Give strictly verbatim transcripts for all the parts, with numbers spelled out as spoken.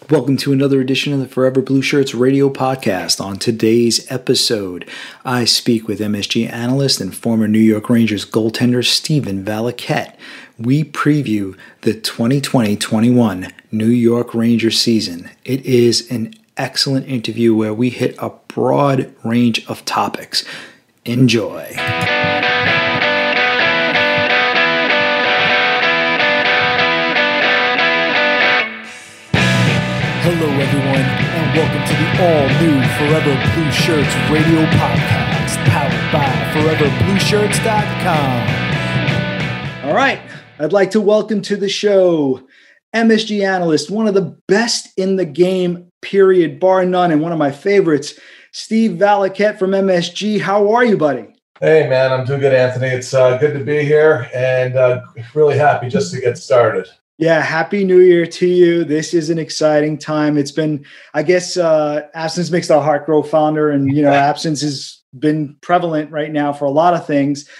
Welcome to another edition of the Forever Blue Shirts radio podcast. On today's episode, I speak with M S G analyst and former New York Rangers goaltender Steven Valiquette. We preview the twenty twenty twenty-one New York Rangers season. It is an excellent interview where we hit a broad range of topics. Enjoy. Hello, everyone, and welcome to the all-new Forever Blue Shirts radio podcast, powered by forever blue shirts dot com. All right, I'd like to welcome to the show M S G analyst, one of the best in the game, period, bar none, and one of my favorites, Steve Valiquette from M S G. How are you, buddy? Hey, man, I'm doing good, Anthony. It's uh, good to be here, and uh, really happy just to get started. Yeah, Happy New Year to you. This is an exciting time. It's been, I guess, uh, absence makes the heart grow fonder, and, you know, absence has been prevalent right now for a lot of things.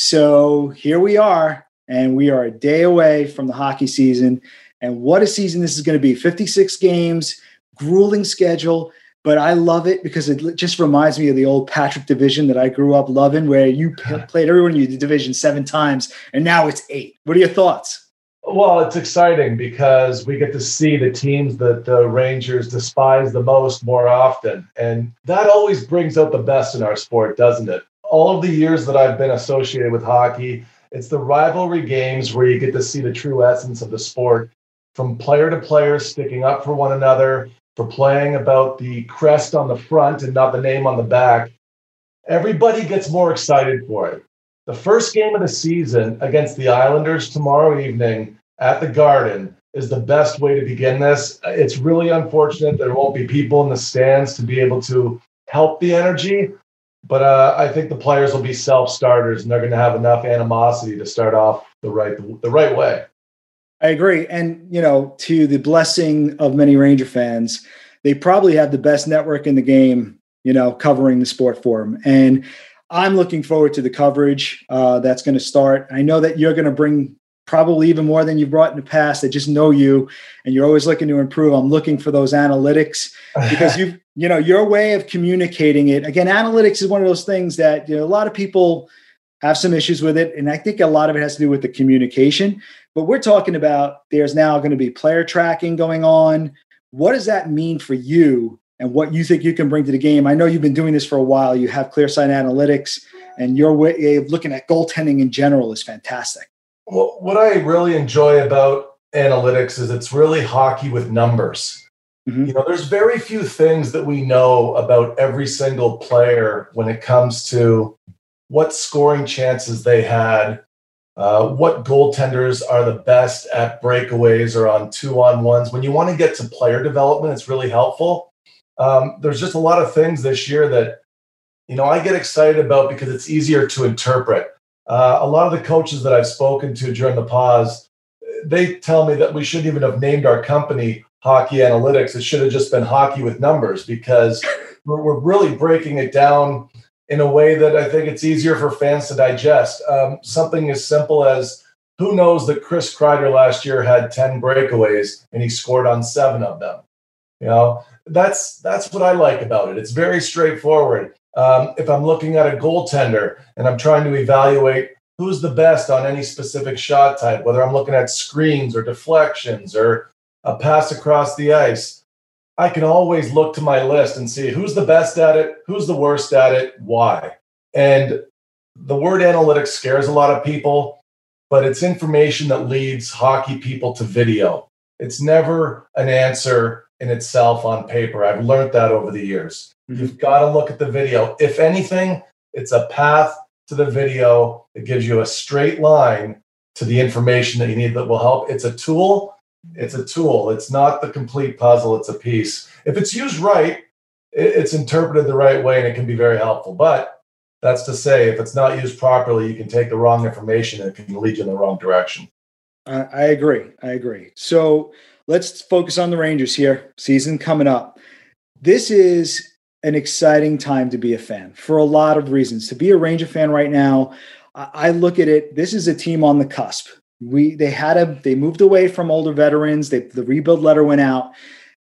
So here we are, and we are a day away from the hockey season. And what a season this is going to be. fifty-six games, grueling schedule, but I love it because it just reminds me of the old Patrick division that I grew up loving, where you played everyone in your division seven times, and now it's eight. What are your thoughts? Well, it's exciting because we get to see the teams that the Rangers despise the most more often. And that always brings out the best in our sport, doesn't it? All of the years that I've been associated with hockey, it's the rivalry games where you get to see the true essence of the sport, from player to player sticking up for one another, for playing about the crest on the front and not the name on the back. Everybody gets more excited for it. The first game of the season against the Islanders tomorrow evening at the Garden is the best way to begin this. It's really unfortunate there won't be people in the stands to be able to help the energy, but uh, I think the players will be self-starters, and they're going to have enough animosity to start off the right the right way. I agree. And, you know, to the blessing of many Ranger fans, they probably have the best network in the game, you know, covering the sport for them. And I'm looking forward to the coverage uh, that's going to start. I know that you're going to bring probably even more than you've brought in the past. I just know you, and you're always looking to improve. I'm looking for those analytics because you, you know, your way of communicating it. Again, analytics is one of those things that, you know, a lot of people have some issues with it, and I think a lot of it has to do with the communication. But we're talking about there's now going to be player tracking going on. What does that mean for you? And what you think you can bring to the game? I know you've been doing this for a while. You have ClearSight Analytics, and your way of looking at goaltending in general is fantastic. Well, what I really enjoy about analytics is it's really hockey with numbers. Mm-hmm. You know, there's very few things that we know about every single player when it comes to what scoring chances they had, uh, what goaltenders are the best at breakaways or on two-on-ones. When you want to get to player development, it's really helpful. Um, there's just a lot of things this year that, you know, I get excited about because it's easier to interpret. Uh, a lot of the coaches that I've spoken to during the pause, they tell me that we shouldn't even have named our company Hockey Analytics. It should have just been Hockey with Numbers, because we're, we're really breaking it down in a way that I think it's easier for fans to digest. Um, something as simple as, who knows that Chris Kreider last year had ten breakaways and he scored on seven of them? You know, That's that's what I like about it. It's very straightforward. Um, if I'm looking at a goaltender and I'm trying to evaluate who's the best on any specific shot type, whether I'm looking at screens or deflections or a pass across the ice, I can always look to my list and see who's the best at it, who's the worst at it, why. And the word analytics scares a lot of people, but it's information that leads hockey people to video. It's never an answer in itself on paper. I've learned that over the years. Mm-hmm. You've got to look at the video. If anything, it's a path to the video that gives you a straight line to the information that you need that will help. It's a tool. It's a tool. It's not the complete puzzle. It's a piece. If it's used right, it's interpreted the right way, and it can be very helpful. But that's to say, if it's not used properly, you can take the wrong information and it can lead you in the wrong direction. Uh, I agree. I agree. So let's focus on the Rangers here. Season coming up. This is an exciting time to be a fan for a lot of reasons. To be a Ranger fan right now, I look at it, this is a team on the cusp. We they had a they moved away from older veterans. They, the rebuild letter went out,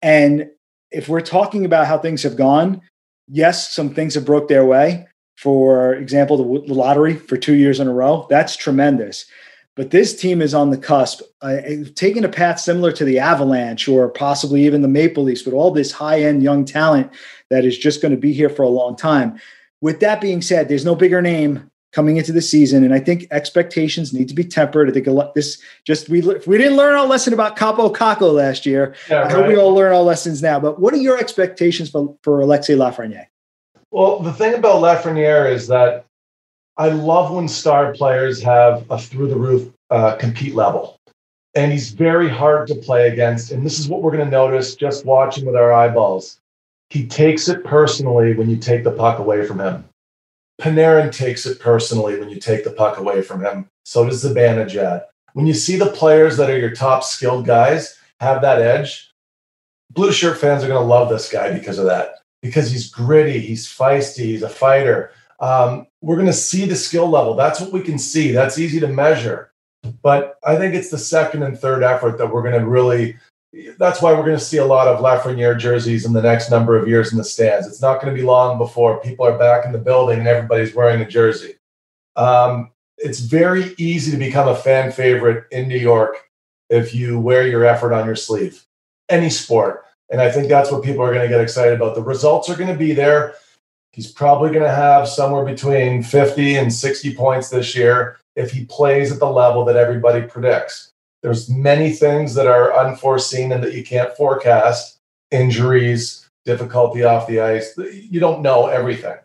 And if we're talking about how things have gone, yes, some things have broke their way. For example, the, the lottery for two years in a row, that's tremendous. But this team is on the cusp, uh, taking a path similar to the Avalanche or possibly even the Maple Leafs, with all this high-end young talent that is just going to be here for a long time. With that being said, there's no bigger name coming into the season, and I think expectations need to be tempered. I think a lot, this just we if we didn't learn our lesson about Kaapo Kakko last year. Yeah, right. I hope we all learn our lessons now. But what are your expectations for, for Alexis Lafreniere? Well, the thing about Lafreniere is that I love when star players have a through-the-roof uh, compete level. And he's very hard to play against. And this is what we're going to notice just watching with our eyeballs. He takes it personally when you take the puck away from him. Panarin takes it personally when you take the puck away from him. So does Zibanejad. When you see the players that are your top skilled guys have that edge, Blue Shirt fans are going to love this guy because of that. Because he's gritty, he's feisty, he's a fighter. Um, we're going to see the skill level. That's what we can see. That's easy to measure. But I think it's the second and third effort that we're going to really – that's why we're going to see a lot of Lafreniere jerseys in the next number of years in the stands. It's not going to be long before people are back in the building and everybody's wearing a jersey. Um, it's very easy to become a fan favorite in New York if you wear your effort on your sleeve. Any sport. And I think that's what people are going to get excited about. The results are going to be there. He's probably going to have somewhere between fifty and sixty points this year if he plays at the level that everybody predicts. There's many things that are unforeseen and that you can't forecast. Injuries, difficulty off the ice. You don't know everything.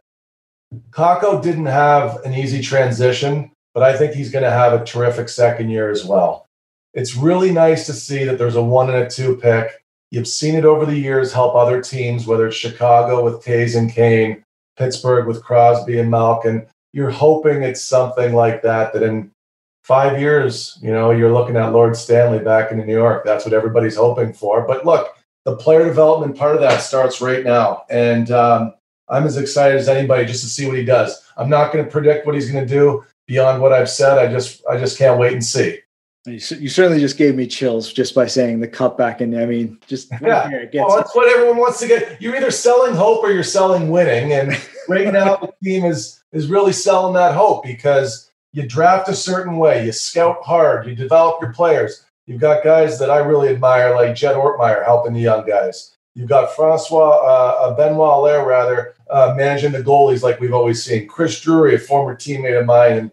Kakko didn't have an easy transition, but I think he's going to have a terrific second year as well. It's really nice to see that there's a one and a two pick. You've seen it over the years help other teams, whether it's Chicago with Taves and Kane, Pittsburgh with Crosby and Malkin. You're hoping it's something like that, that in five years, you know, you're looking at Lord Stanley back in New York. That's what everybody's hoping for. But look, the player development part of that starts right now. And um, I'm as excited as anybody just to see what he does. I'm not going to predict what he's going to do beyond what I've said. I just, I just can't wait and see. You, you certainly just gave me chills just by saying the cutback. And I mean, just yeah, here, it gets well, that's what everyone wants to get. You're either selling hope or you're selling winning. And right now the team is, is really selling that hope because you draft a certain way, you scout hard, you develop your players. You've got guys that I really admire, like Jed Ortmeyer helping the young guys. You've got Francois, uh, Benoit Allaire, rather, uh, managing the goalies like we've always seen. Chris Drury, a former teammate of mine, and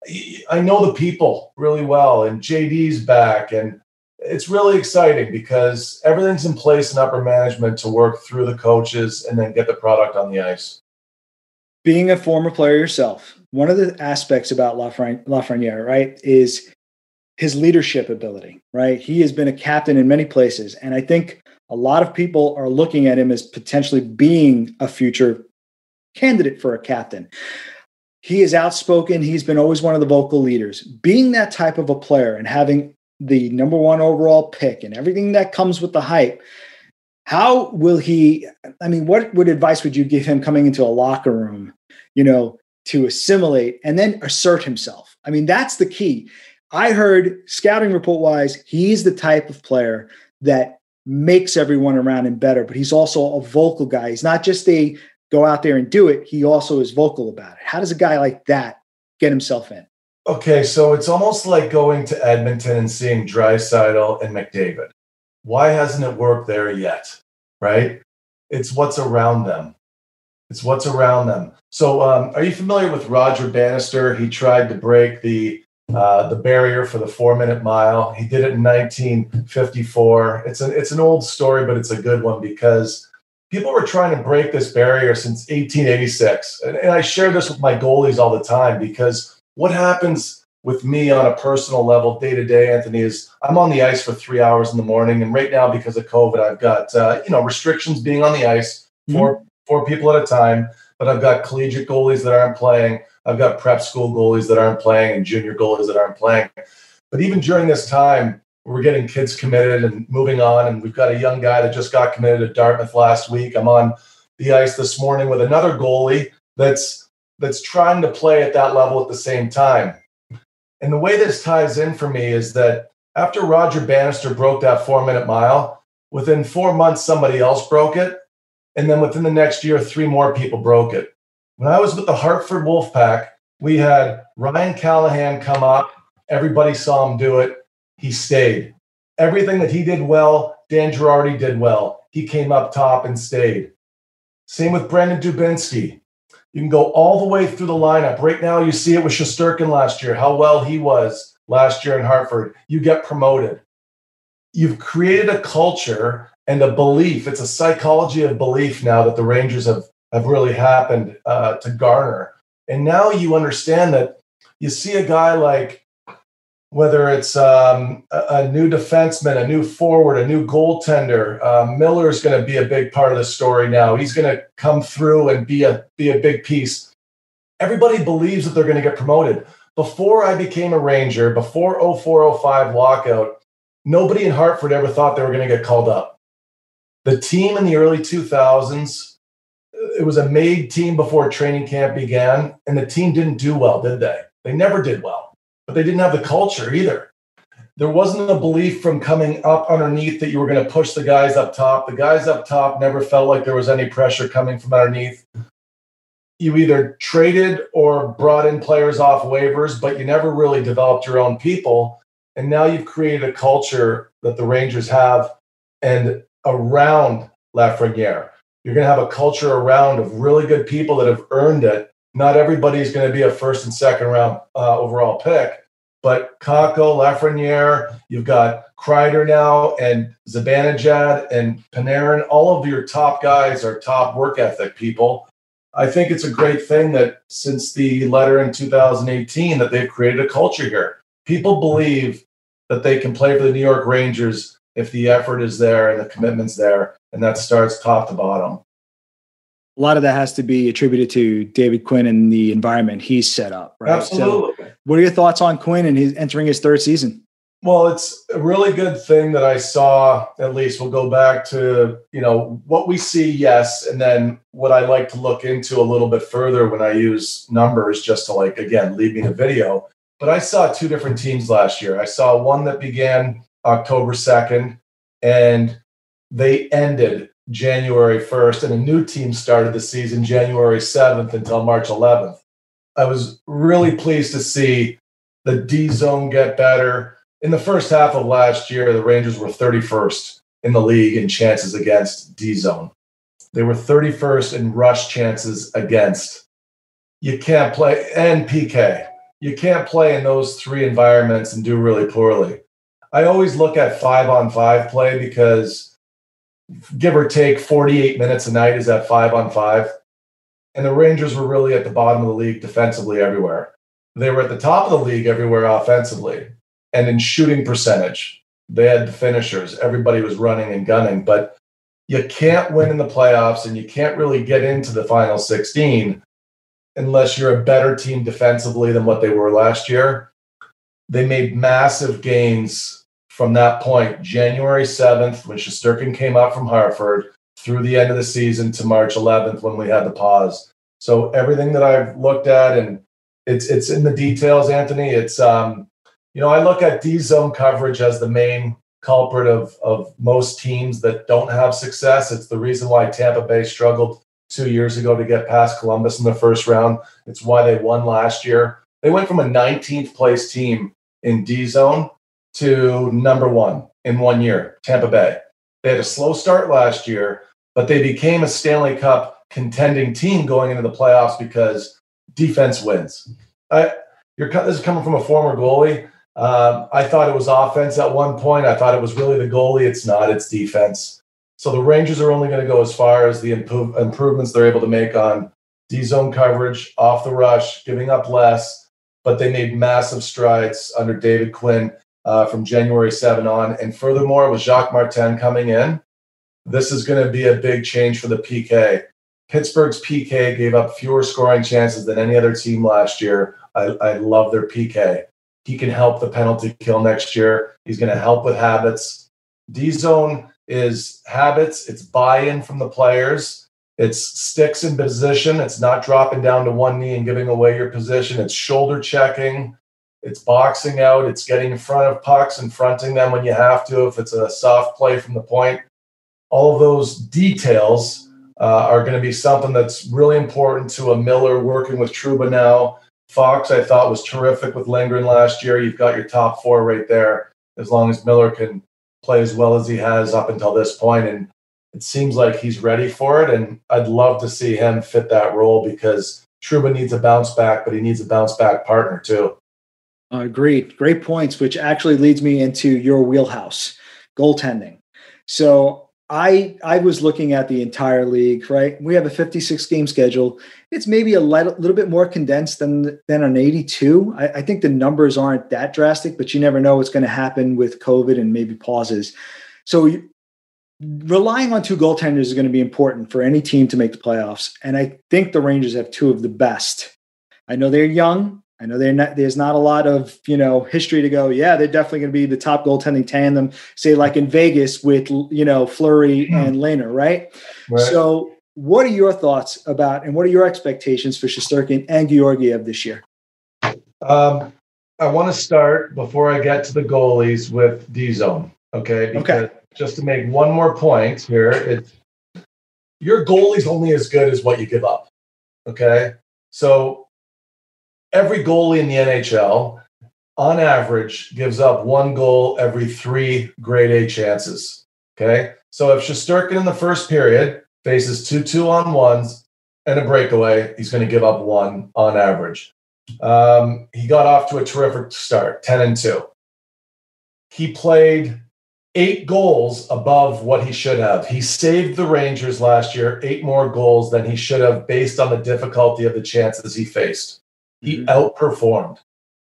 I know the people really well, and J D's back, and it's really exciting because everything's in place in upper management to work through the coaches and then get the product on the ice. Being a former player yourself, one of the aspects about Lafreniere, right, is his leadership ability, right? He has been a captain in many places, and I think a lot of people are looking at him as potentially being a future candidate for a captain. He is outspoken. He's been always one of the vocal leaders. Being that type of a player and having the number one overall pick and everything that comes with the hype, how will he, I mean, what would advice would you give him coming into a locker room, you know, to assimilate and then assert himself? I mean, that's the key. I heard scouting report wise, he's the type of player that makes everyone around him better, but he's also a vocal guy. He's not just a go out there and do it. He also is vocal about it. How does a guy like that get himself in? Okay, so it's almost like going to Edmonton and seeing Draisaitl and McDavid. Why hasn't it worked there yet, right? It's what's around them. It's what's around them. So um, are you familiar with Roger Bannister? He tried to break the uh, the barrier for the four-minute mile. He did it in nineteen fifty-four. It's, a, it's an old story, but it's a good one because people were trying to break this barrier since eighteen eighty-six. And, and I share this with my goalies all the time because what happens with me on a personal level day to day, Anthony, is I'm on the ice for three hours in the morning. And right now, because of COVID, I've got, uh, you know, restrictions being on the ice for mm-hmm. four people at a time. But I've got collegiate goalies that aren't playing. I've got prep school goalies that aren't playing and junior goalies that aren't playing. But even during this time, we're getting kids committed and moving on. And we've got a young guy that just got committed at Dartmouth last week. I'm on the ice this morning with another goalie that's that's trying to play at that level at the same time. And the way this ties in for me is that after Roger Bannister broke that four-minute mile, Within four months, somebody else broke it. And then within the next year, three more people broke it. When I was with the Hartford Wolfpack, we had Ryan Callahan come up. Everybody saw him do it. He stayed. Everything that he did well, Dan Girardi did well. He came up top and stayed. Same with Brendan Dubinsky. You can go all the way through the lineup. Right now, you see it with Shesterkin last year, how well he was last year in Hartford. You get promoted. You've created a culture and a belief. It's a psychology of belief now that the Rangers have, have really happened uh, to garner. And now you understand that you see a guy like, whether it's um, a, a new defenseman, a new forward, a new goaltender, uh, Miller's going to be a big part of the story now. He's going to come through and be a be a big piece. Everybody believes that they're going to get promoted. Before I became a Ranger, before oh four oh five lockout, nobody in Hartford ever thought they were going to get called up. The team in the early two thousands, it was a made team before training camp began, and the team didn't do well, did they? They never did well. But they didn't have the culture either. There wasn't a belief from coming up underneath that you were going to push the guys up top. The guys up top never felt like there was any pressure coming from underneath. You either traded or brought in players off waivers, but you never really developed your own people. And now you've created a culture that the Rangers have and around Lafreniere. You're going to have a culture around of really good people that have earned it. Not everybody's going to be a first and second round uh, overall pick, but Kakko, Lafreniere, you've got Kreider now, and Zibanejad and Panarin. All of your top guys are top work ethic people. I think it's a great thing that since the letter in two thousand eighteen that they've created a culture here. People believe that they can play for the New York Rangers if the effort is there and the commitment's there, and that starts top to bottom. A lot of that has to be attributed to David Quinn and the environment he's set up, right? Absolutely. So what are your thoughts on Quinn and his entering his third season? Well, it's a really good thing that I saw, at least we'll go back to, you know, what we see, yes, and then what I like to look into a little bit further when I use numbers just to, like, again, lead me to video. But I saw two different teams last year. I saw one that began October second, and they ended January first, and a new team started the season January seventh until March eleventh. I was really pleased to see the D zone get better. In the first half of last year, the Rangers were thirty-first in the league in chances against D zone. They were thirty-first in rush chances against. You can't play, and P K. You can't play in those three environments and do really poorly. I always look at five on five play because give or take forty-eight minutes a night is at five on five. And the Rangers were really at the bottom of the league defensively everywhere. They were at the top of the league everywhere offensively. And in shooting percentage, they had the finishers. Everybody was running and gunning. But you can't win in the playoffs and you can't really get into the final sixteen unless you're a better team defensively than what they were last year. They made massive gains from that point, January seventh, when Shesterkin came up from Hartford, through the end of the season to March eleventh when we had the pause. So everything that I've looked at, and it's it's in the details, Anthony. It's um, you know, I look at D zone coverage as the main culprit of of most teams that don't have success. It's the reason why Tampa Bay struggled two years ago to get past Columbus in the first round. It's why they won last year. They went from a nineteenth place team in D zone to number one in one year, Tampa Bay. They had a slow start last year, but they became a Stanley Cup contending team going into the playoffs because defense wins. I, you're, this is coming from a former goalie. Um, I thought it was offense at one point. I thought it was really the goalie. It's not. It's defense. So the Rangers are only going to go as far as the improve, improvements they're able to make on D-zone coverage, off the rush, giving up less, but they made massive strides under David Quinn uh, from January seventh on. And furthermore, with Jacques Martin coming in, this is going to be a big change for the P K. Pittsburgh's P K gave up fewer scoring chances than any other team last year. I, I love their P K. He can help the penalty kill next year. He's going to help with habits. D-zone is habits. It's buy-in from the players. It's sticks in position. It's not dropping down to one knee and giving away your position. It's shoulder checking. It's boxing out. It's getting in front of pucks and fronting them when you have to. If it's a soft play from the point, all of those details uh, are going to be something that's really important to a Miller working with Trouba now. Fox, I thought, was terrific with Lindgren last year. You've got your top four right there, as long as Miller can play as well as he has up until this point. And it seems like he's ready for it. And I'd love to see him fit that role because Trouba needs a bounce back, but he needs a bounce back partner too. Uh, agreed. Great points, which actually leads me into your wheelhouse, goaltending. So I I was looking at the entire league, right? We have a fifty-six game schedule. It's maybe a light, little bit more condensed than, than an eighty-two. I, I think the numbers aren't that drastic, but you never know what's going to happen with COVID and maybe pauses. So you, relying on two goaltenders is going to be important for any team to make the playoffs. And I think the Rangers have two of the best. I know they're young. I know they're not, there's not a lot of, you know, history to go, yeah, they're definitely going to be the top goaltending tandem, say like in Vegas with, you know, Fleury and Lehner, right? right? So what are your thoughts about, and what are your expectations for Shesterkin and Georgiev this year? Um, I want to start before I get to the goalies with D-zone. Okay. Because okay. Just to make one more point here, it's your goalie's only as good as what you give up. Okay. So every goalie in the N H L, on average, gives up one goal every three grade A chances. Okay. So if Shesterkin in the first period faces two two on ones and a breakaway, he's going to give up one on average. Um, he got off to a terrific start, ten and two. He played eight goals above what he should have. He saved the Rangers last year eight more goals than he should have based on the difficulty of the chances he faced. He mm-hmm. outperformed.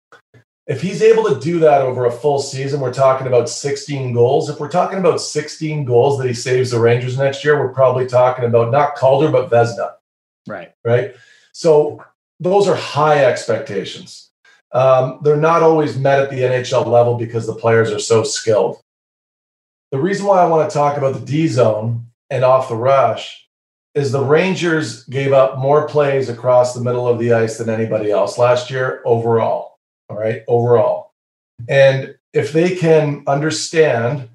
If he's able to do that over a full season, we're talking about sixteen goals. If we're talking about sixteen goals that he saves the Rangers next year, we're probably talking about not Calder, but Vezina. Right. Right. So those are high expectations. Um, they're not always met at the N H L level because the players are so skilled. The reason why I want to talk about the D zone and off the rush is the Rangers gave up more plays across the middle of the ice than anybody else last year overall. All right, overall. And if they can understand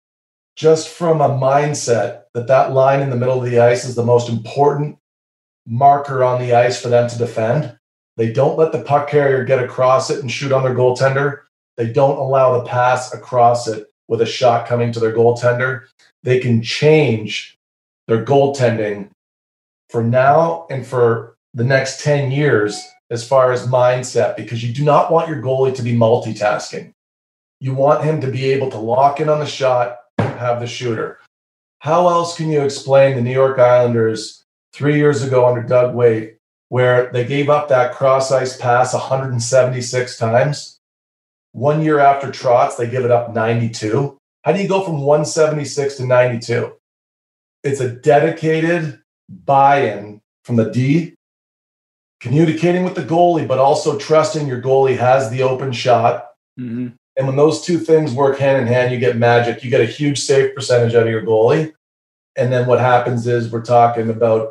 just from a mindset that that line in the middle of the ice is the most important marker on the ice for them to defend, they don't let the puck carrier get across it and shoot on their goaltender. They don't allow the pass across it with a shot coming to their goaltender. They can change their goaltending for now and for the next ten years as far as mindset, because you do not want your goalie to be multitasking. You want him to be able to lock in on the shot, have the shooter. How else can you explain the New York Islanders three years ago under Doug Weight, where they gave up that cross-ice pass one hundred seventy-six times? One year after Trotz, they give it up ninety-two. How do you go from one seventy-six to ninety-two? It's a dedicated buy-in from the D, communicating with the goalie, but also trusting your goalie has the open shot. Mm-hmm. And when those two things work hand in hand, you get magic. You get a huge save percentage out of your goalie. And then what happens is we're talking about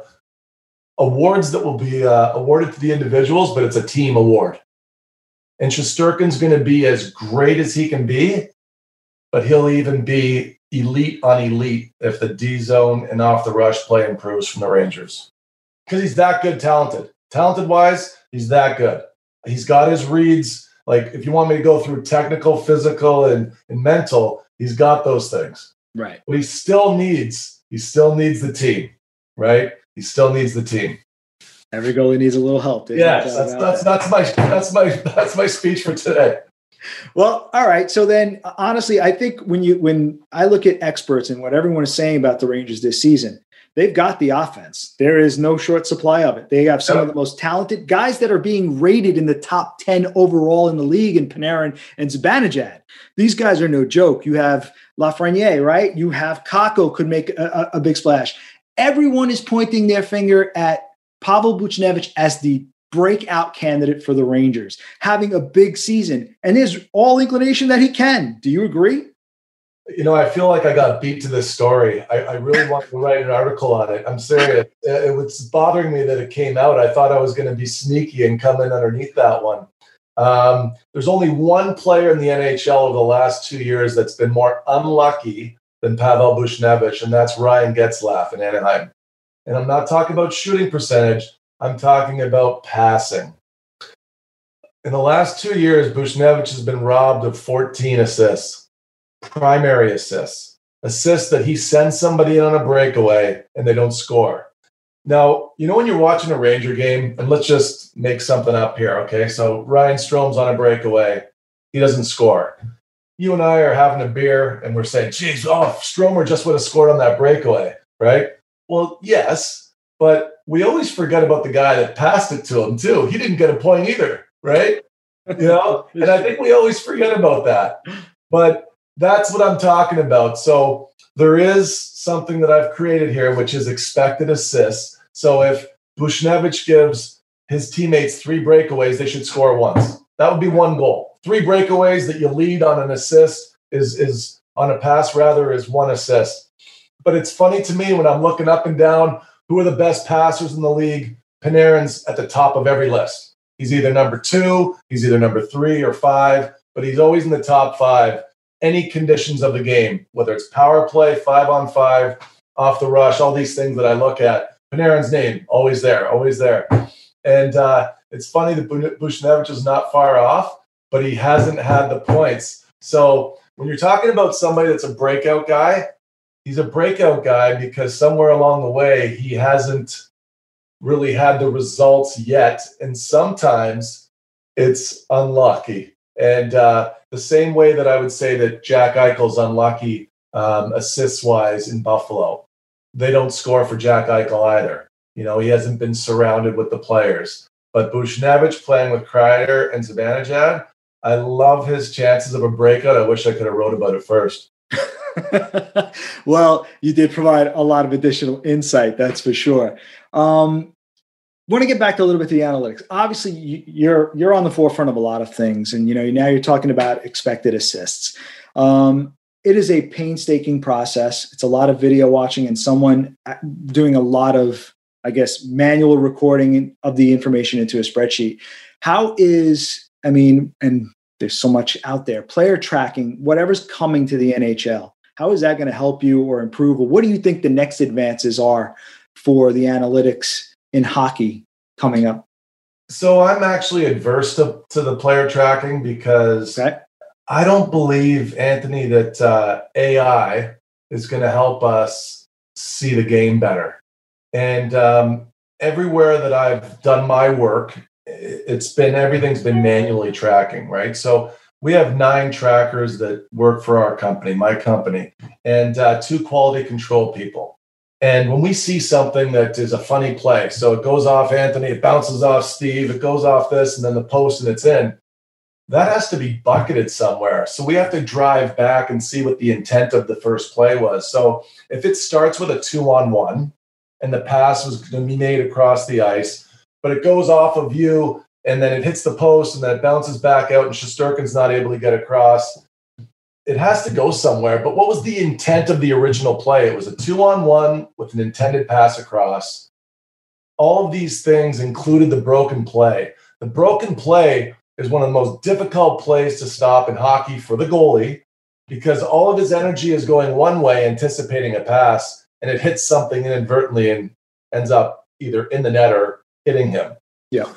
awards that will be uh, awarded to the individuals, but it's a team award. And Shesterkin's going to be as great as he can be, but he'll even be elite on elite if the D zone and off the rush play improves from the Rangers. Because he's that good talented. Talented-wise, he's that good. He's got his reads. Like, if you want me to go through technical, physical, and, and mental, he's got those things. Right. But he still needs, he still needs the team, right? He still needs the team. Every goalie needs a little help. Yes, that's that's, that's my that's my that's my speech for today. Well, all right. So then, honestly, I think when you when I look at experts and what everyone is saying about the Rangers this season, they've got the offense. There is no short supply of it. They have some of the most talented guys that are being rated in the top ten overall in the league in Panarin and Zibanejad. These guys are no joke. You have Lafreniere, right? You have Kakko could make a, a big splash. Everyone is pointing their finger at Pavel Buchnevich as the breakout candidate for the Rangers, having a big season. And there's all inclination that he can. Do you agree? You know, I feel like I got beat to this story. I, I really want to write an article on it. I'm serious. It was bothering me that it came out. I thought I was going to be sneaky and come in underneath that one. Um, there's only one player in the N H L over the last two years that's been more unlucky than Pavel Buchnevich, and that's Ryan Getzlaf in Anaheim. And I'm not talking about shooting percentage. I'm talking about passing. In the last two years, Buchnevich has been robbed of fourteen assists, primary assists, assists that he sends somebody in on a breakaway and they don't score. Now, you know when you're watching a Ranger game, and let's just make something up here, okay? So Ryan Strome's on a breakaway. He doesn't score. You and I are having a beer, and we're saying, geez, oh, Stromer just would have scored on that breakaway, right? Well, yes, but we always forget about the guy that passed it to him, too. He didn't get a point either, right? You know, and I think we always forget about that. But that's what I'm talking about. So there is something that I've created here, which is expected assists. So if Buchnevich gives his teammates three breakaways, they should score once. That would be one goal. Three breakaways that you lead on an assist is, is on a pass, rather, is one assist. But it's funny to me when I'm looking up and down, who are the best passers in the league? Panarin's at the top of every list. He's either number two, he's either number three or five, but he's always in the top five. Any conditions of the game, whether it's power play, five on five, off the rush, all these things that I look at, Panarin's name, always there, always there. And uh, it's funny that Buchnevich is not far off, but he hasn't had the points. So when you're talking about somebody that's a breakout guy, he's a breakout guy because somewhere along the way, he hasn't really had the results yet. And sometimes it's unlucky. And uh, the same way that I would say that Jack Eichel's unlucky um, assists-wise in Buffalo. They don't score for Jack Eichel either. You know, he hasn't been surrounded with the players. But Buchnevich playing with Kreider and Zibanejad, I love his chances of a breakout. I wish I could have wrote about it first. Well, you did provide a lot of additional insight, that's for sure. Um, want to get back to a little bit to the analytics. Obviously, you, you're you're on the forefront of a lot of things, and you know now you're talking about expected assists. Um, it is a painstaking process. It's a lot of video watching and someone doing a lot of, I guess, manual recording of the information into a spreadsheet. How is, I mean, and there's so much out there, player tracking, whatever's coming to the N H L, how is that going to help you or improve? Or what do you think the next advances are for the analytics in hockey coming up? So I'm actually adverse to, to the player tracking because okay. I don't believe, Anthony, that uh, A I is going to help us see the game better. And um, everywhere that I've done my work, it's been, everything's been manually tracking, right? So we have nine trackers that work for our company, my company, and uh, two quality control people. And when we see something that is a funny play, so it goes off Anthony, it bounces off Steve, it goes off this, and then the post and it's in, that has to be bucketed somewhere. So we have to drive back and see what the intent of the first play was. So if it starts with a two-on-one and the pass was going to be made across the ice, but it goes off of you and then it hits the post and then it bounces back out and Shesterkin's not able to get across, it has to go somewhere. But what was the intent of the original play? It was a two-on-one with an intended pass across. All of these things included the broken play. The broken play is one of the most difficult plays to stop in hockey for the goalie because all of his energy is going one way, anticipating a pass, and it hits something inadvertently and ends up either in the net or hitting him. Yeah.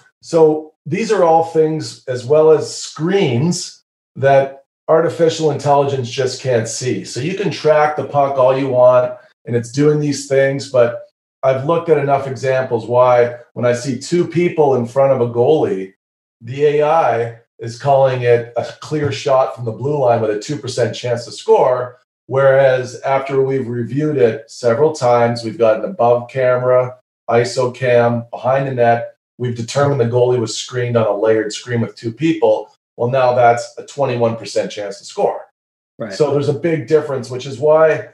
So these are all things, as well as screens, that artificial intelligence just can't see. So you can track the puck all you want, and it's doing these things, but I've looked at enough examples why when I see two people in front of a goalie, the A I is calling it a clear shot from the blue line with a two percent chance to score, whereas after we've reviewed it several times, we've got an above camera, I S O cam, behind the net, we've determined the goalie was screened on a layered screen with two people. Well, now that's a twenty-one percent chance to score. Right. So there's a big difference, which is why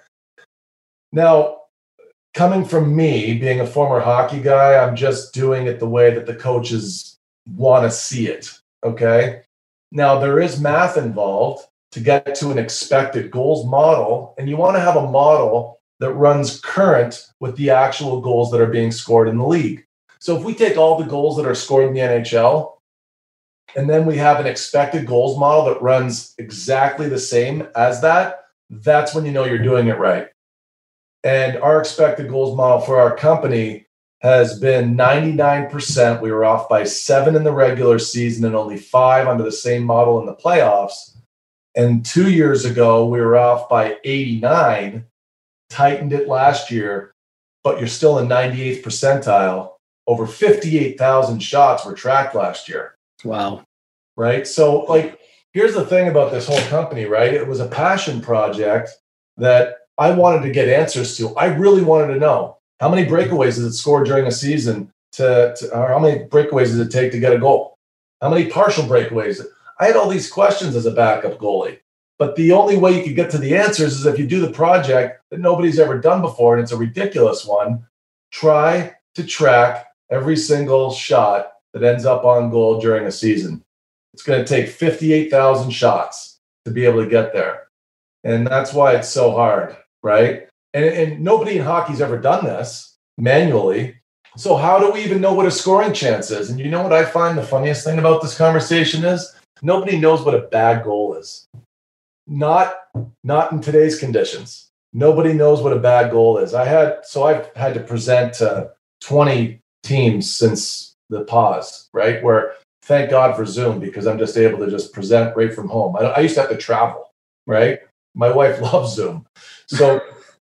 now, coming from me, being a former hockey guy, I'm just doing it the way that the coaches want to see it, okay? Now, there is math involved to get to an expected goals model, and you want to have a model that runs current with the actual goals that are being scored in the league. So if we take all the goals that are scored in the N H L, and then we have an expected goals model that runs exactly the same as that, that's when you know you're doing it right. And our expected goals model for our company has been ninety-nine percent. We were off by seven in the regular season and only five under the same model in the playoffs. And two years ago, we were off by eighty-nine, tightened it last year, but you're still in ninety-eighth percentile. Over fifty-eight thousand shots were tracked last year. Wow. Right? So, like, here's the thing about this whole company, right? It was a passion project that I wanted to get answers to. I really wanted to know, how many breakaways does it score during a season to, to or how many breakaways does it take to get a goal? How many partial breakaways? I had all these questions as a backup goalie. But the only way you could get to the answers is if you do the project that nobody's ever done before, and it's a ridiculous one. Try to track every single shot that ends up on goal during a season. It's going to take fifty-eight thousand shots to be able to get there. And that's why it's so hard, right? And, and nobody in hockey's ever done this manually. So how do we even know what a scoring chance is? And you know what I find the funniest thing about this conversation is? Nobody knows what a bad goal is. Not, not in today's conditions. Nobody knows what a bad goal is. I had, so I've had to present to twenty teams since the pause, right? Where thank God for Zoom, because I'm just able to just present right from home. I, I used to have to travel, right? My wife loves Zoom. So,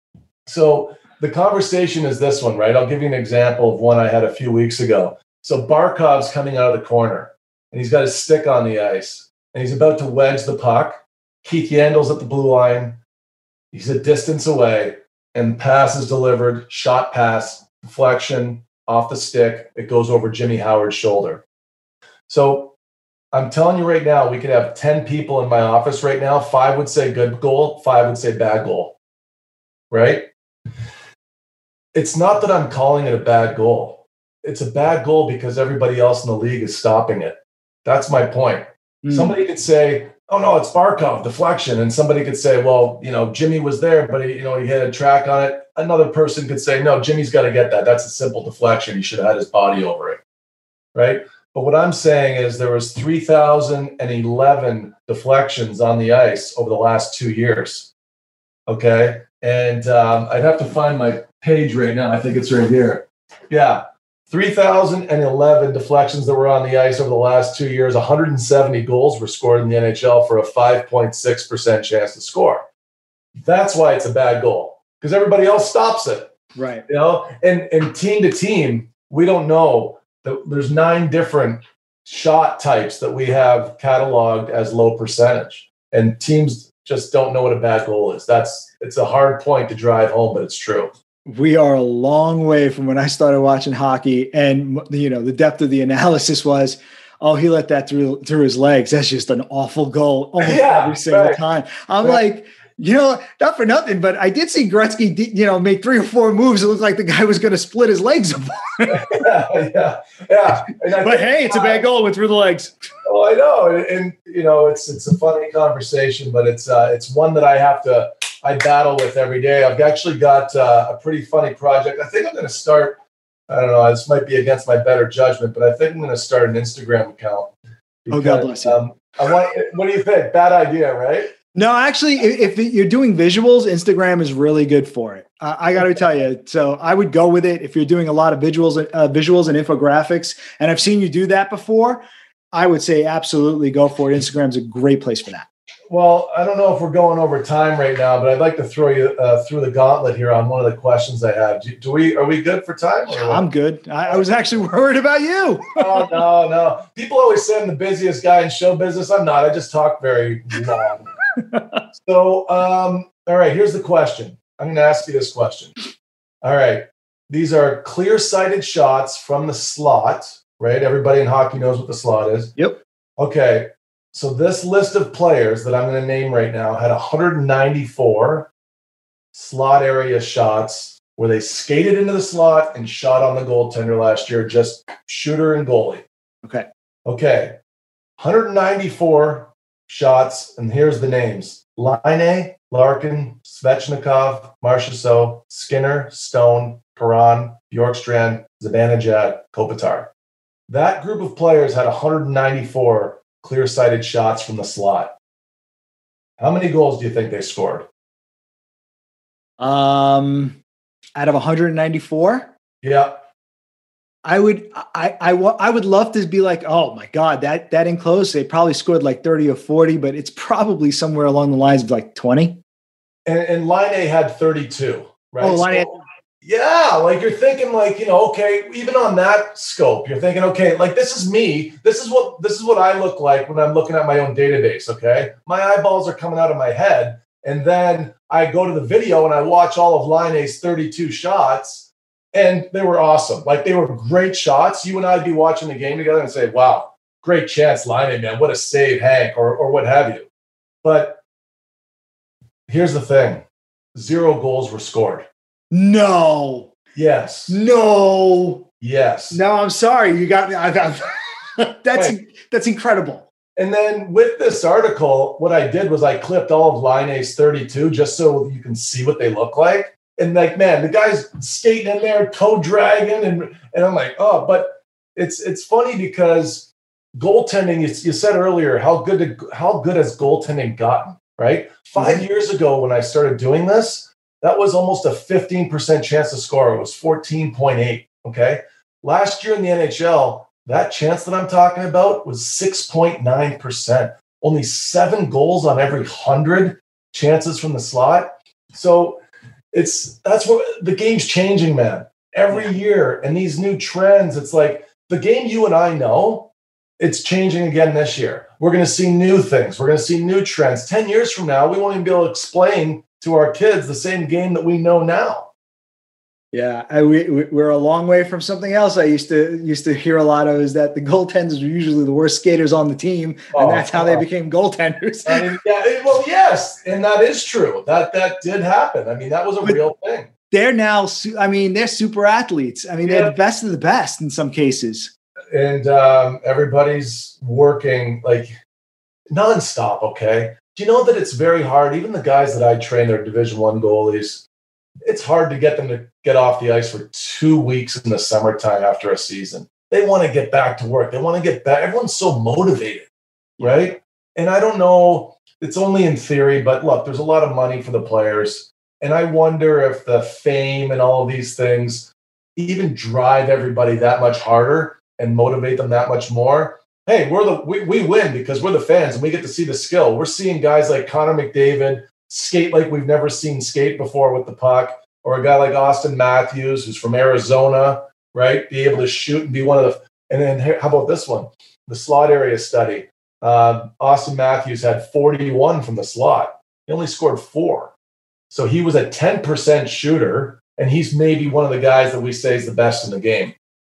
so the conversation is this one, right? I'll give you an example of one I had a few weeks ago. So Barkov's coming out of the corner and he's got his stick on the ice and he's about to wedge the puck. Keith Yandel's at the blue line. He's a distance away and pass is delivered, shot pass, deflection, off the stick. It goes over Jimmy Howard's shoulder. So I'm telling you right now, we could have ten people in my office right now. Five would say good goal, five would say bad goal, right? It's not that I'm calling it a bad goal. It's a bad goal because everybody else in the league is stopping it. That's my point. Mm. Somebody could say, oh no, it's Barkov, deflection. And somebody could say, well, you know, Jimmy was there, but he, you know, he had a track on it. Another person could say, no, Jimmy's got to get that. That's a simple deflection. He should have had his body over it, right? But what I'm saying is there was three thousand eleven deflections on the ice over the last two years, okay? And um, I'd have to find my page right now. I think it's right here. Yeah, three thousand eleven deflections that were on the ice over the last two years. one hundred seventy goals were scored in the N H L for a five point six percent chance to score. That's why it's a bad goal, because everybody else stops it. Right. You know, and, and team to team, we don't know that there's nine different shot types that we have cataloged as low percentage. And teams just don't know what a bad goal is. That's it's a hard point to drive home, but it's true. We are a long way from when I started watching hockey, and you know the depth of the analysis was, oh, he let that through through his legs. That's just an awful goal almost yeah, every single right. time. I'm right. like, you know, not for nothing, but I did see Gretzky, you know, make three or four moves. It looked like the guy was going to split his legs apart. yeah, yeah, yeah. But hey, it's a bad goal with through the legs. Oh, I know, and, and you know, it's it's a funny conversation, but it's uh, it's one that I have to. I battle with every day. I've actually got uh, a pretty funny project. I think I'm going to start, I don't know, this might be against my better judgment, but I think I'm going to start an Instagram account. Because, oh, God bless you. Um, I want, what do you think? Bad idea, right? No, actually, if, if you're doing visuals, Instagram is really good for it. Uh, I got to tell you. So I would go with it if you're doing a lot of visuals, uh, visuals and infographics. And I've seen you do that before. I would say absolutely go for it. Instagram's a great place for that. Well, I don't know if we're going over time right now, but I'd like to throw you uh, through the gauntlet here on one of the questions I have. Do, do we? Are we good for time? Or I'm good. I, I was actually worried about you. oh no, no. People always say I'm the busiest guy in show business. I'm not. I just talk very long. so, um, all right. Here's the question. I'm going to ask you this question. All right. These are clear-sighted shots from the slot, right? Everybody in hockey knows what the slot is. Yep. Okay. So this list of players that I'm going to name right now had one hundred ninety-four slot area shots where they skated into the slot and shot on the goaltender last year, just shooter and goalie. Okay. Okay. one hundred ninety-four shots, and here's the names. Laine, Larkin, Svechnikov, Marchessault, Skinner, Stone, Perron, Bjorkstrand, Zibanejad, Kopitar. That group of players had one hundred ninety-four clear-sighted shots from the slot. How many goals do you think they scored? Um, out of one hundred ninety-four? Yeah. I would, I, I, I would love to be like, oh my God, that, that enclosed, they probably scored like thirty or forty, but it's probably somewhere along the lines of like twenty. And, and Line A had thirty-two, right? Oh, Line so, A. Yeah, like you're thinking like, you know, okay, even on that scope, you're thinking, okay, like this is me. This is what this is what I look like when I'm looking at my own database, okay? My eyeballs are coming out of my head. And then I go to the video and I watch all of Line A's thirty-two shots, and they were awesome. Like they were great shots. You and I'd be watching the game together and say, wow, great chance, Line A, man. What a save, Hank, or or what have you. But here's the thing. Zero goals were scored. No. Yes. No. Yes. No, I'm sorry. You got me. I got that's right. That's incredible. And then with this article, what I did was I clipped all of Line A's thirty-two just so you can see what they look like. And like, man, the guy's skating in there, toe dragging, and and I'm like, oh, but it's it's funny because goaltending. You, you said earlier how good to, how good has goaltending gotten, right? Five mm-hmm. years ago when I started doing this, that was almost a fifteen percent chance to score. It was fourteen point eight. Okay. Last year in the N H L, that chance that I'm talking about was six point nine percent. Only seven goals on every one hundred chances from the slot. So it's that's what the game's changing, man. Every year, and these new trends, it's like the game you and I know, it's changing again this year. We're going to see new things. We're going to see new trends. ten years from now, we won't even be able to explain to our kids the same game that we know now. Yeah, I, we, we're a long way from something else I used to used to hear a lot of, is that the goaltenders are usually the worst skaters on the team, and oh, that's how oh. they became goaltenders. I mean, yeah, well, yes, and that is true. That that did happen. I mean, that was a but real thing. They're now, I mean, they're super athletes. I mean, yeah. they're the best of the best in some cases. And um, everybody's working like nonstop. Okay. Do you know that it's very hard? Even the guys that I train, they're Division One goalies. It's hard to get them to get off the ice for two weeks in the summertime after a season. They want to get back to work. They want to get back. Everyone's so motivated, right? And I don't know, it's only in theory, but look, there's a lot of money for the players. And I wonder if the fame and all of these things even drive everybody that much harder and motivate them that much more. Hey, we're the we, we win because we're the fans and we get to see the skill. We're seeing guys like Connor McDavid skate like we've never seen skate before with the puck, or a guy like Austin Matthews, who's from Arizona, right? Be able to shoot and be one of the. And then how about this one? The slot area study. Uh, Austin Matthews had forty-one from the slot. He only scored four. So he was a ten percent shooter, and he's maybe one of the guys that we say is the best in the game.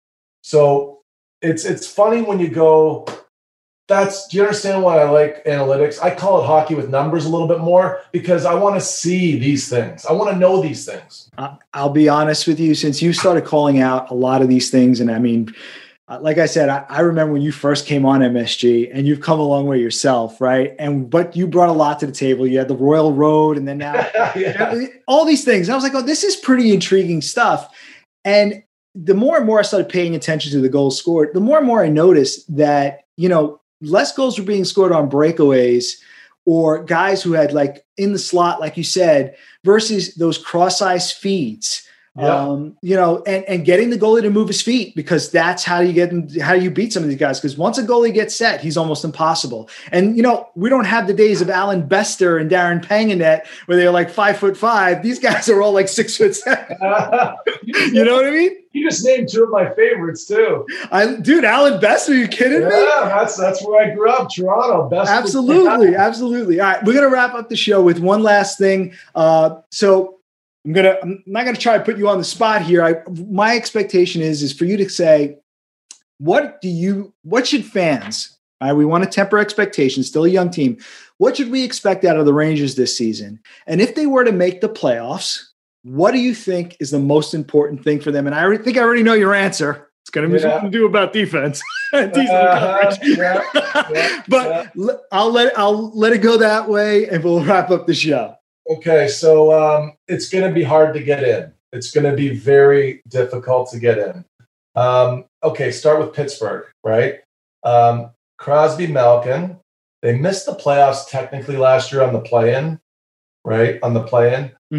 So it's it's funny when you go, that's, do you understand why I like analytics? I call it hockey with numbers a little bit more because I want to see these things. I want to know these things. I'll be honest with you, since you started calling out a lot of these things, and I mean, like I said, I, I remember when you first came on M S G, and you've come a long way yourself, right? And but you brought a lot to the table. You had the Royal Road, and then now yeah. all these things. And I was like, oh, this is pretty intriguing stuff. And the more and more I started paying attention to the goals scored, the more and more I noticed that, you know, less goals were being scored on breakaways or guys who had like in the slot, like you said, versus those cross-ice feeds. Yeah. Um, you know, and, and getting the goalie to move his feet, because that's how you get him, how you beat some of these guys. Because once a goalie gets set, he's almost impossible. And, you know, we don't have the days of Alan Bester and Darren Panganet where they're like five foot five. These guys are all like six foot seven. Uh, you, you know what I mean? You just named two of my favorites too. I, dude, Alan Bester, are you kidding yeah, me? Yeah, that's that's where I grew up, Toronto. Best absolutely, absolutely. All right, we're gonna wrap up the show with one last thing. Uh, so. I'm gonna. I'm not gonna try to put you on the spot here. I, my expectation is is for you to say, what do you? What should fans? Right, we want to temper expectations. Still a young team. What should we expect out of the Rangers this season? And if they were to make the playoffs, what do you think is the most important thing for them? And I already think I already know your answer. It's going to be yeah. something to do about defense, decent uh, coverage. Yeah, yeah, but yeah. I'll let I'll let it go that way, and we'll wrap up the show. Okay, so um, it's going to be hard to get in. It's going to be very difficult to get in. Um, okay, start with Pittsburgh, right? Um, Crosby, Malkin, they missed the playoffs technically last year on the play-in, right? On the play-in, mm-hmm. but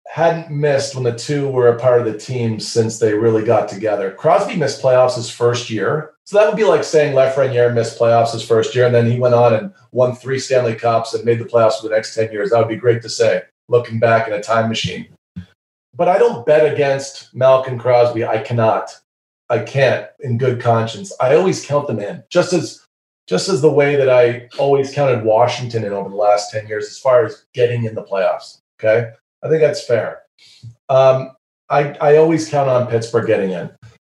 hadn't missed when the two were a part of the team since they really got together. Crosby missed playoffs his first year. So that would be like saying Lafreniere missed playoffs his first year, and then he went on and won three Stanley Cups and made the playoffs for the next ten years. That would be great to say, looking back in a time machine. But I don't bet against Malkin Crosby. I cannot. I can't in good conscience. I always count them in, just as just as the way that I always counted Washington in over the last ten years as far as getting in the playoffs. Okay? I think that's fair. Um, I, I always count on Pittsburgh getting in.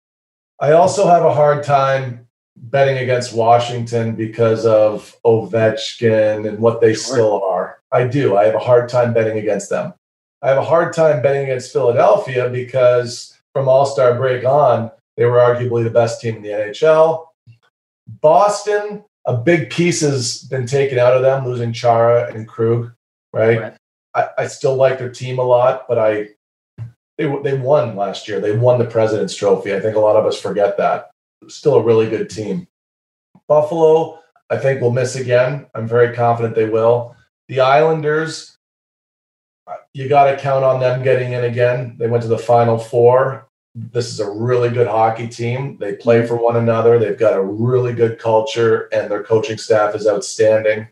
I also have a hard time betting against Washington because of Ovechkin and what they sure. still are. I do. I have a hard time betting against them. I have a hard time betting against Philadelphia because from All-Star break on, they were arguably the best team in the N H L. Boston, a big piece has been taken out of them, losing Chara and Krug, right? right. I, I still like their team a lot, but I they they won last year. They won the President's Trophy. I think a lot of us forget that. Still a really good team. Buffalo, I think, will miss again. I'm very confident they will. The Islanders, you got to count on them getting in again. They went to the Final Four. This is a really good hockey team. They play for one another. They've got a really good culture, and their coaching staff is outstanding.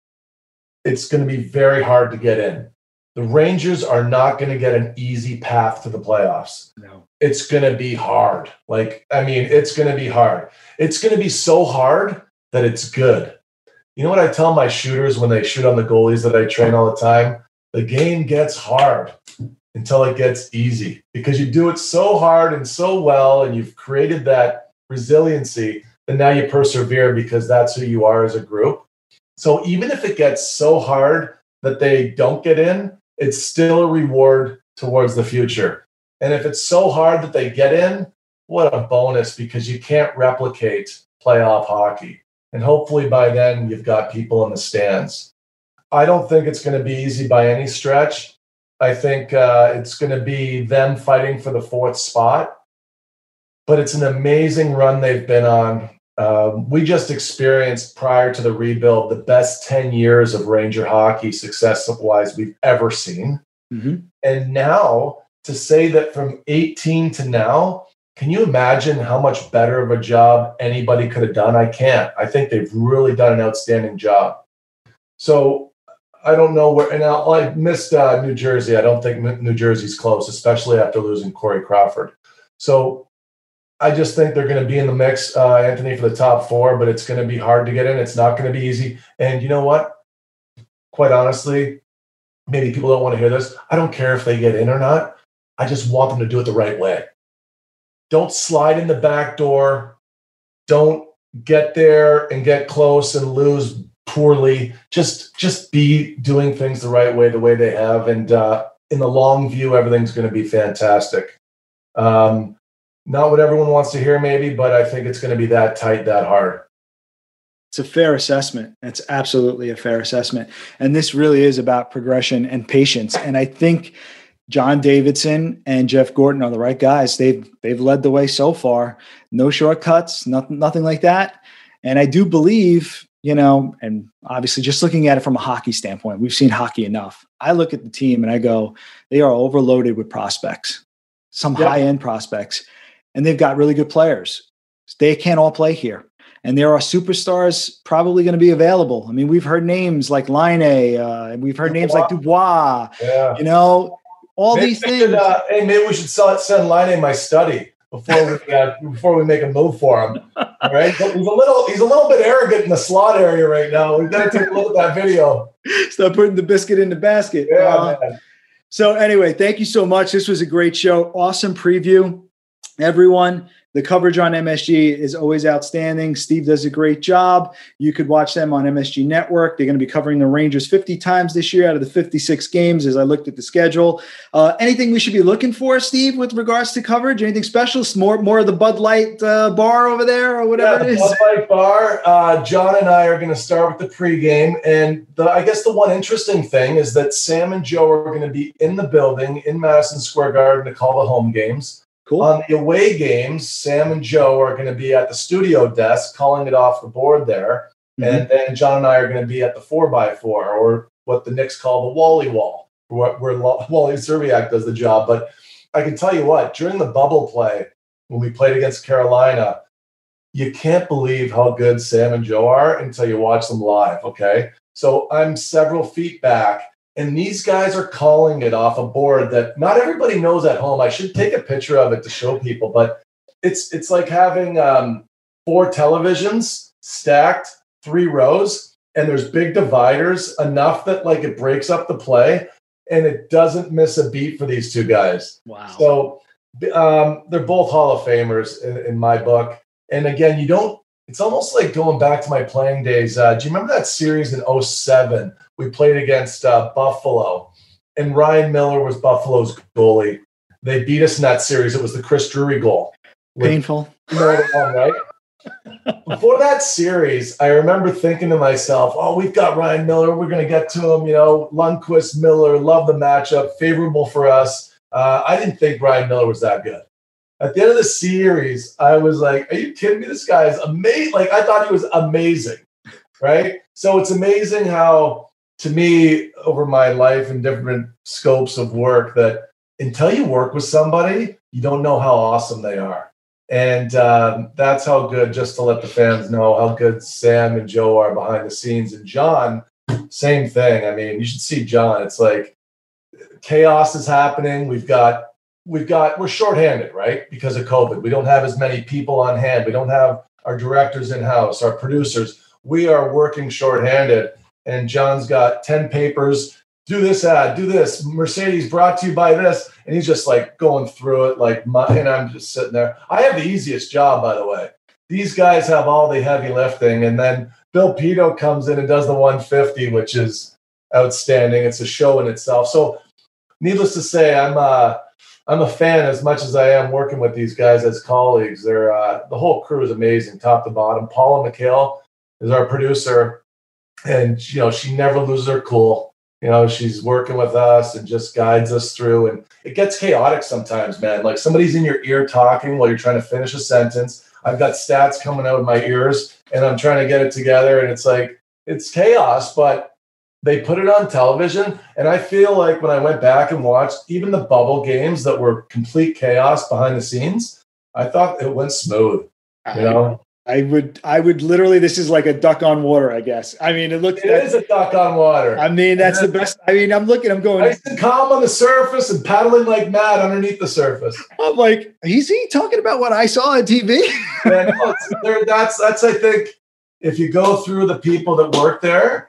It's going to be very hard to get in. The Rangers are not going to get an easy path to the playoffs. No. It's going to be hard. Like, I mean, it's going to be hard. It's going to be so hard that it's good. You know what I tell my shooters when they shoot on the goalies that I train all the time? The game gets hard until it gets easy because you do it so hard and so well, and you've created that resiliency, and now you persevere because that's who you are as a group. So even if it gets so hard that they don't get in, it's still a reward towards the future. And if it's so hard that they get in, what a bonus, because you can't replicate playoff hockey. And hopefully by then you've got people in the stands. I don't think it's going to be easy by any stretch. I think uh, it's going to be them fighting for the fourth spot. But it's an amazing run they've been on. Um, we just experienced, prior to the rebuild, the best ten years of Ranger hockey, success-wise, we've ever seen. Mm-hmm. And now, to say that from eighteen to now, can you imagine how much better of a job anybody could have done? I can't. I think they've really done an outstanding job. So I don't know where, and I, I missed uh, New Jersey. I don't think New Jersey's close, especially after losing Corey Crawford. So I just think they're going to be in the mix, uh, Anthony, for the top four, but it's going to be hard to get in. It's not going to be easy. And you know what? Quite honestly, maybe people don't want to hear this. I don't care if they get in or not. I just want them to do it the right way. Don't slide in the back door. Don't get there and get close and lose poorly. Just, just be doing things the right way, the way they have. And uh, in the long view, everything's going to be fantastic. Um, Not what everyone wants to hear, maybe, but I think it's going to be that tight, that hard. It's a fair assessment. It's absolutely a fair assessment. And this really is about progression and patience. And I think John Davidson and Jeff Gorton are the right guys. They've they've led the way so far. No shortcuts, nothing, nothing like that. And I do believe, you know, and obviously just looking at it from a hockey standpoint, we've seen hockey enough. I look at the team and I go, they are overloaded with prospects, some yep. high-end prospects. And they've got really good players. They can't all play here. And there are superstars probably going to be available. I mean, we've heard names like Line, uh, and we've heard Dubois. names like Dubois. Yeah. You know, all maybe these things. Should, uh, hey, maybe we should send Line my study before we uh, before we make a move for him. All right, he's a little he's a little bit arrogant in the slot area right now. We've got to take a look at that video. Start putting the biscuit in the basket. Yeah. Uh, man. So anyway, thank you so much. This was a great show. Awesome preview. Everyone, the coverage on M S G is always outstanding. Steve does a great job. You could watch them on M S G Network. They're going to be covering the Rangers fifty times this year out of the fifty-six games as I looked at the schedule. Uh, anything we should be looking for, Steve, with regards to coverage? Anything special? More, more of the Bud Light uh, bar over there or whatever yeah, it is? Bud Light bar. Uh, John and I are going to start with the pregame. And the, I guess the one interesting thing is that Sam and Joe are going to be in the building in Madison Square Garden to call the home games. Cool. On the away games, Sam and Joe are going to be at the studio desk calling it off the board there. Mm-hmm. And then John and I are going to be at the four by four, or what the Knicks call the Wally Wall, where, where Wally Szczerbiak does the job. But I can tell you what, during the bubble play, when we played against Carolina, you can't believe how good Sam and Joe are until you watch them live, okay? So I'm several feet back, and these guys are calling it off a board that not everybody knows at home. I should take a picture of it to show people, but it's it's like having um, four televisions stacked three rows, and there's big dividers enough that like it breaks up the play, and it doesn't miss a beat for these two guys. Wow. So um, they're both Hall of Famers in, in my book. And again, you don't, it's almost like going back to my playing days. Uh, do you remember that series in oh seven? We played against uh, Buffalo, and Ryan Miller was Buffalo's goalie. They beat us in that series. It was the Chris Drury goal. Painful. You know the one, right? Before that series, I remember thinking to myself, oh, we've got Ryan Miller. We're going to get to him. You know, Lundqvist, Miller, love the matchup, favorable for us. Uh, I didn't think Ryan Miller was that good. At the end of the series, I was like, are you kidding me? This guy is amazing. Like, I thought he was amazing, right? So it's amazing how, to me, over my life and different scopes of work, that until you work with somebody, you don't know how awesome they are. And um, that's how good, just to let the fans know how good Sam and Joe are behind the scenes. And John, same thing. I mean, you should see John. It's like chaos is happening. We've got We've got, we're shorthanded, right? Because of COVID. We don't have as many people on hand. We don't have our directors in-house, our producers. We are working shorthanded. And John's got ten papers. Do this ad, do this. Mercedes brought to you by this. And he's just like going through it like, my, and I'm just sitting there. I have the easiest job, by the way. These guys have all the heavy lifting. And then Bill Pito comes in and does the one fifty, which is outstanding. It's a show in itself. So needless to say, I'm, uh, I'm a fan as much as I am working with these guys as colleagues. They're uh, the whole crew is amazing, top to bottom. Paula McHale is our producer, and you know she never loses her cool. You know she's working with us and just guides us through. And it gets chaotic sometimes, man. Like somebody's in your ear talking while you're trying to finish a sentence. I've got stats coming out of my ears, and I'm trying to get it together, and it's like it's chaos, but they put it on television, and I feel like when I went back and watched even the bubble games that were complete chaos behind the scenes, I thought it went smooth. You know, I, I would, I would literally. This is like a duck on water, I guess. I mean, it looks. It is a duck on water. I mean, that's the best. I mean, I'm looking. I'm going nice and calm on the surface and paddling like mad underneath the surface. I'm like, is he talking about what I saw on T V? Man, there, that's that's. I think if you go through the people that work there.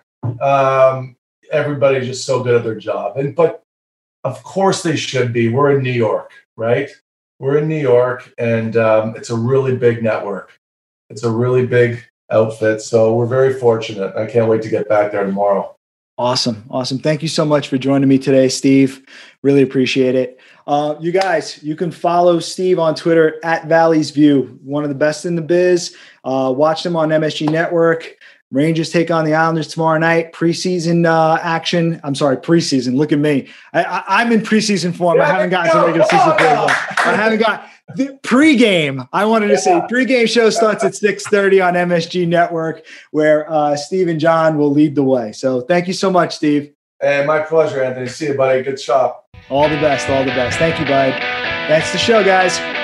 Um, everybody's just so good at their job. And, but of course they should be. We're in New York, right? We're in New York, and um, it's a really big network. It's a really big outfit. So we're very fortunate. I can't wait to get back there tomorrow. Awesome. Awesome. Thank you so much for joining me today, Steve. Really appreciate it. Uh, you guys, you can follow Steve on Twitter at Valley's View, one of the best in the biz. Uh, watch them on M S G Network. Rangers take on the Islanders tomorrow night. Preseason uh, action. I'm sorry, preseason. Look at me. I, I, I'm in preseason form. I haven't gotten to regular season form. I haven't got the pregame. I wanted to say pregame show starts at six thirty on M S G Network, where uh, Steve and John will lead the way. So thank you so much, Steve. Hey, my pleasure, Anthony. See you, buddy. Good shop. All the best. All the best. Thank you, bud. That's the show, guys.